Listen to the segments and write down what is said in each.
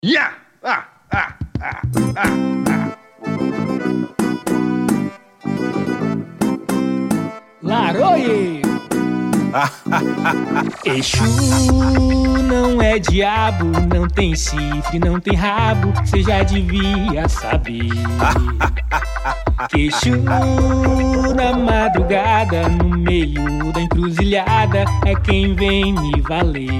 Yeah! Ah, ah, ah, ah, ah. Laroie! Exu não é diabo, não tem chifre, não tem rabo, cê já devia saber. Exu na madrugada, no meio da encruzilhada, é quem vem me valer.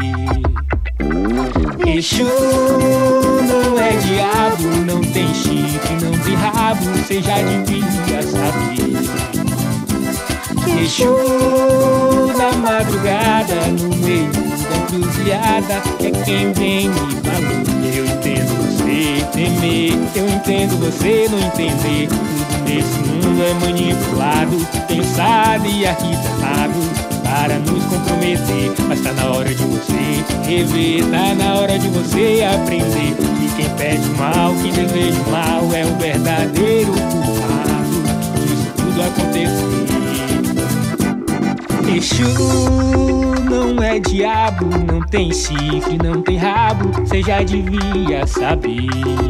Exu não é diabo, não tem chifre, não tem rabo, cê já devia saber. Exu na madrugada, no meio da encruzilhada, é quem vem me valer. Eu entendo você temer, eu entendo você não entender. Tudo nesse mundo é manipulado, pensado e arquitetado para nos comprometer. Mas tá na hora de você rever, tá na hora de você aprender que quem pede o mal, que deseja o mal, é o verdadeiro culpado disso tudo acontecer. Exu não é diabo, não tem chifre, não tem rabo, cê já devia saber.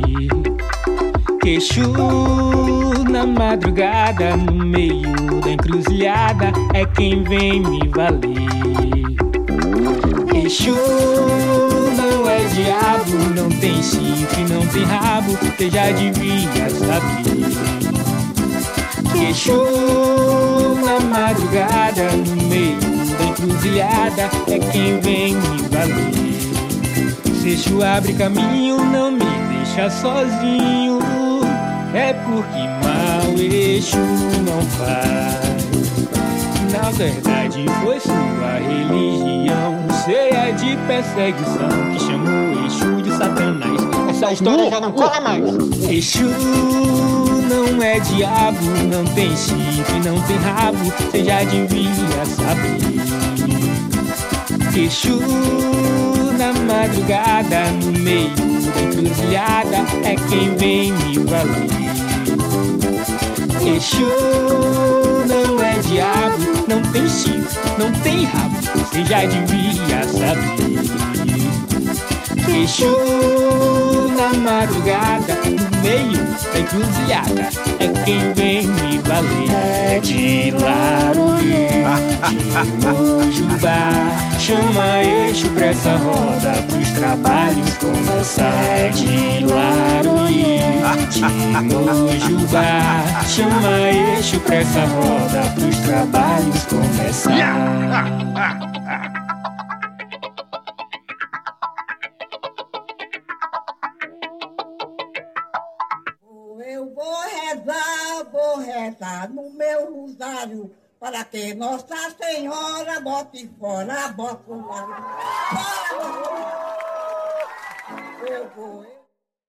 Exu na madrugada, no meio da encruzilhada, é quem vem me valer. Exu não é diabo, não tem chifre, não tem rabo, cê já devia saber. Exu na madrugada, no meio da encruzilhada, é quem vem me valer. Se Exu abre caminho, não me deixa sozinho, é porque mal Exu não faz. Na verdade foi sua religião cheia de perseguição que chamou Exu de Satanás. Essa história já não cola mais. Exu não é diabo, não tem chifre, não tem rabo, cê já devia saber. Exu na madrugada, no meio da encruzilhada, é quem vem me valer. Exu não é diabo, não tem chifre, não tem rabo, cê já devia saber. Exu na madrugada, no meio da encruzilhada, é quem vem me valer. É de Laroie, de Mojubá, chama Exu pra essa roda pros trabalhos começar. É de Laroie, de Mojubá, chama Exu pra essa roda pros trabalhos começar. Yeah! Ah, ah, ah. Eu vou rezar no meu rosário, para que Nossa Senhora bote fora a Bolsonaro. Eu vou.